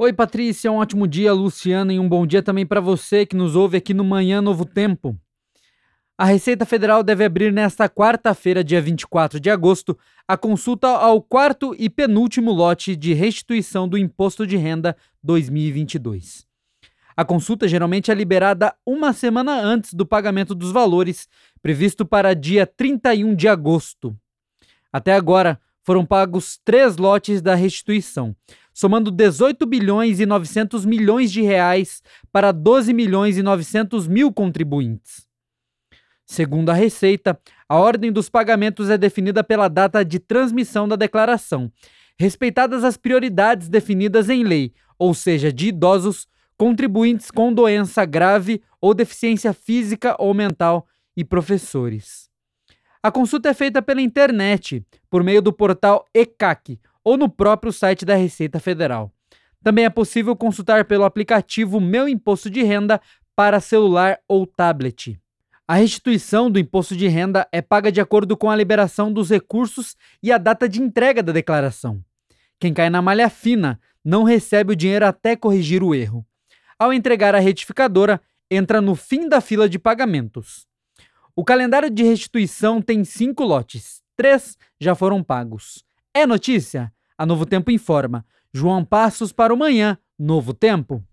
Oi, Patrícia, um ótimo dia, Luciana, e um bom dia também para você que nos ouve aqui no Manhã Novo Tempo. A Receita Federal deve abrir nesta quarta-feira, dia 24 de agosto, a consulta ao quarto e penúltimo lote de restituição do Imposto de Renda 2022. A consulta geralmente é liberada uma semana antes do pagamento dos valores, previsto para dia 31 de agosto. Até agora, foram pagos 3 lotes da restituição, somando 18 bilhões e 900 milhões de reais para 12 milhões e 900 mil contribuintes. Segundo a Receita, a ordem dos pagamentos é definida pela data de transmissão da declaração, respeitadas as prioridades definidas em lei, ou seja, de idosos, contribuintes com doença grave ou deficiência física ou mental e professores. A consulta é feita pela internet, por meio do portal ECAC ou no próprio site da Receita Federal. Também é possível consultar pelo aplicativo Meu Imposto de Renda para celular ou tablet. A restituição do imposto de renda é paga de acordo com a liberação dos recursos e a data de entrega da declaração. Quem cai na malha fina não recebe o dinheiro até corrigir o erro. Ao entregar a retificadora, entra no fim da fila de pagamentos. O calendário de restituição tem 5 lotes, 3 já foram pagos. É notícia? A Novo Tempo informa. João Passos para o Manhã Novo Tempo.